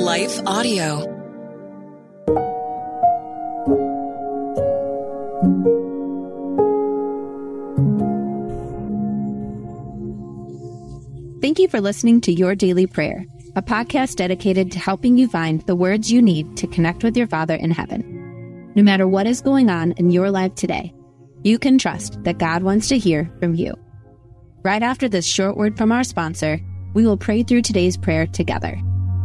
Life Audio. Thank you for listening to Your Daily Prayer, a podcast dedicated to helping you find the words you need to connect with your Father in heaven. No matter what is going on in your life today, you can trust that God wants to hear from you. Right after this short word from our sponsor, we will pray through today's prayer together.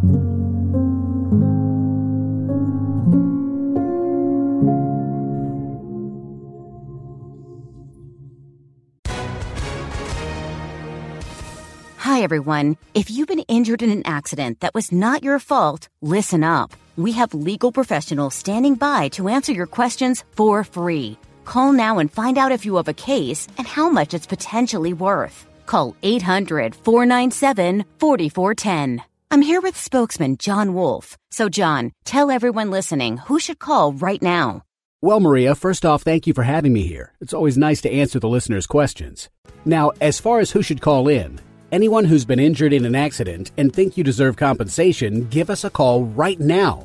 Hi, everyone. If you've been injured in an accident that was not your fault, listen up. We have legal professionals standing by to answer your questions for free. Call now and find out if you have a case and how much it's potentially worth. Call 800-497-4410. I'm here with spokesman John Wolf. So, John, tell everyone listening who should call right now. Well, Maria, first off, thank you for having me here. It's always nice to answer the listeners' questions. Now, as far as who should call in, anyone who's been injured in an accident and think you deserve compensation, give us a call right now.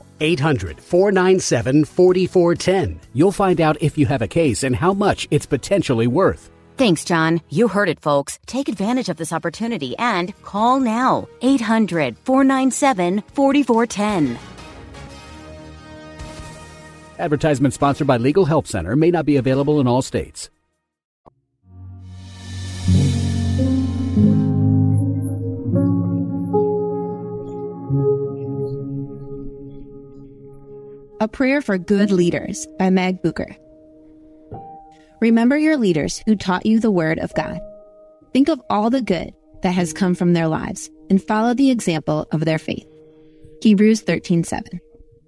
800-497-4410. You'll find out if you have a case and how much it's potentially worth. Thanks, John. You heard it, folks. Take advantage of this opportunity and call now. 800-497-4410. Advertisement sponsored by Legal Help Center. May not be available in all states. A Prayer for Good Leaders by Meg Booker. Remember your leaders who taught you the Word of God. Think of all the good that has come from their lives and follow the example of their faith. Hebrews 13:7.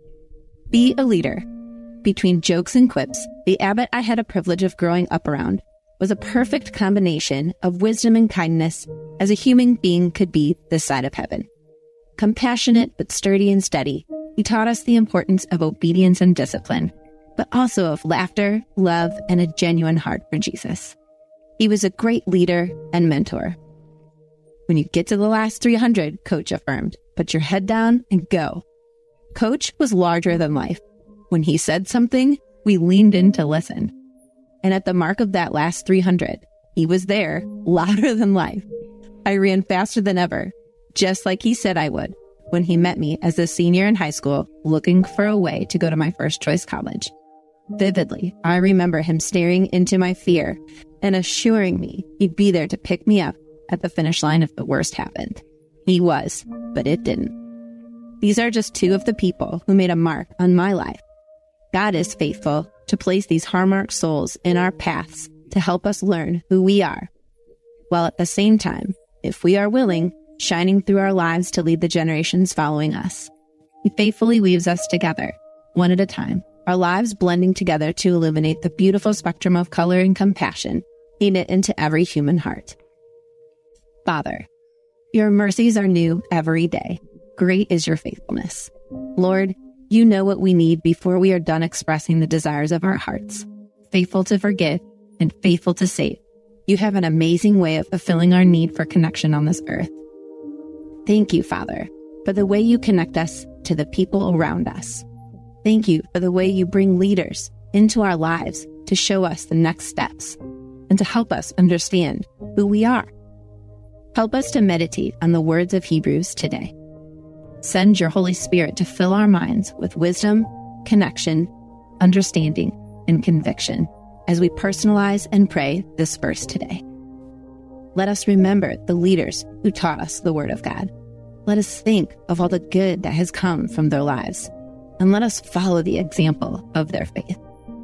Be a leader. Between jokes and quips, the abbot I had a privilege of growing up around was a perfect combination of wisdom and kindness as a human being could be this side of heaven. Compassionate but sturdy and steady, he taught us the importance of obedience and discipline, but also of laughter, love, and a genuine heart for Jesus. He was a great leader and mentor. When you get to the last 300, Coach affirmed, put your head down and go. Coach was larger than life. When he said something, we leaned in to listen. And at the mark of that last 300, he was there, louder than life. I ran faster than ever, just like he said I would, when he met me as a senior in high school looking for a way to go to my first choice college. Vividly, I remember him staring into my fear and assuring me he'd be there to pick me up at the finish line if the worst happened. He was, but it didn't. These are just two of the people who made a mark on my life. God is faithful to place these hallmark souls in our paths to help us learn who we are, while at the same time, if we are willing, shining through our lives to lead the generations following us. He faithfully weaves us together, one at a time, our lives blending together to illuminate the beautiful spectrum of color and compassion he knit into every human heart. Father, your mercies are new every day. Great is your faithfulness. Lord, you know what we need before we are done expressing the desires of our hearts. Faithful to forgive and faithful to save. You have an amazing way of fulfilling our need for connection on this earth. Thank you, Father, for the way you connect us to the people around us. Thank you for the way you bring leaders into our lives to show us the next steps and to help us understand who we are. Help us to meditate on the words of Hebrews today. Send your Holy Spirit to fill our minds with wisdom, connection, understanding, and conviction as we personalize and pray this verse today. Let us remember the leaders who taught us the Word of God. Let us think of all the good that has come from their lives, and let us follow the example of their faith.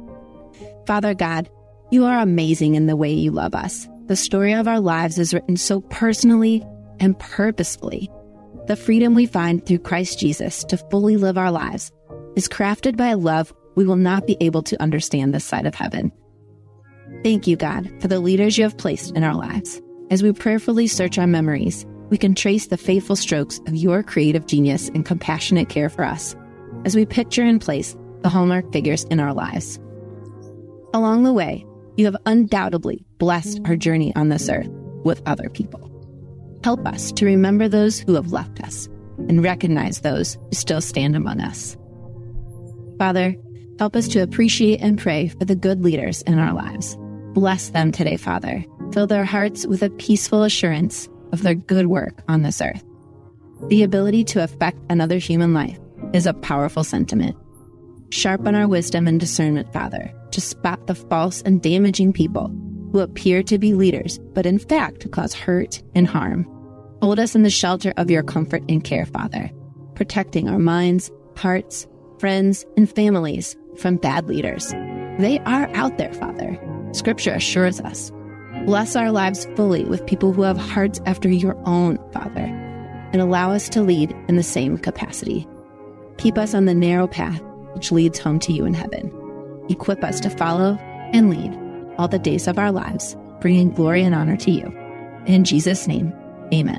Father God, you are amazing in the way you love us. The story of our lives is written so personally and purposefully. The freedom we find through Christ Jesus to fully live our lives is crafted by a love we will not be able to understand this side of heaven. Thank you, God, for the leaders you have placed in our lives. As we prayerfully search our memories, we can trace the faithful strokes of your creative genius and compassionate care for us, as we picture and place the hallmark figures in our lives. Along the way, you have undoubtedly blessed our journey on this earth with other people. Help us to remember those who have left us, and recognize those who still stand among us. Father, help us to appreciate and pray for the good leaders in our lives. Bless them today, Father. Fill their hearts with a peaceful assurance of their good work on this earth. The ability to affect another human life is a powerful sentiment. Sharpen our wisdom and discernment, Father, to spot the false and damaging people who appear to be leaders, but in fact cause hurt and harm. Hold us in the shelter of your comfort and care, Father, protecting our minds, hearts, friends, and families from bad leaders. They are out there, Father. Scripture assures us. Bless our lives fully with people who have hearts after your own, Father, and allow us to lead in the same capacity. Keep us on the narrow path which leads home to you in heaven. Equip us to follow and lead all the days of our lives, bringing glory and honor to you. In Jesus' name, amen.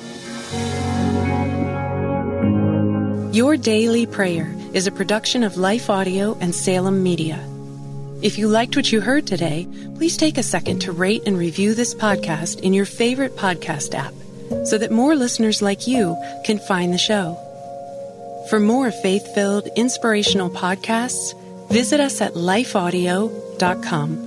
Your Daily Prayer is a production of Life Audio and Salem Media. If you liked what you heard today, please take a second to rate and review this podcast in your favorite podcast app so that more listeners like you can find the show. For more faith-filled, inspirational podcasts, visit us at lifeaudio.com.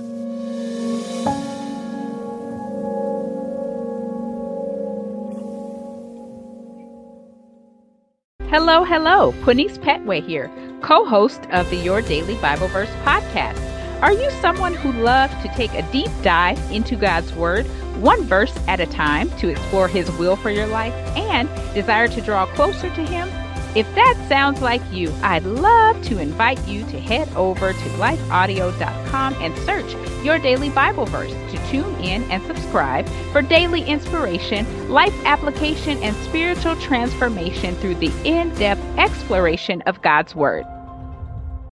Hello, Punice Petway here, co-host of the Your Daily Bible Verse podcast. Are you someone who loves to take a deep dive into God's Word, one verse at a time, to explore His will for your life and desire to draw closer to Him? If that sounds like you, I'd love to invite you to head over to lifeaudio.com and search Your Daily Bible Verse to tune in and subscribe for daily inspiration, life application, and spiritual transformation through the in-depth exploration of God's Word.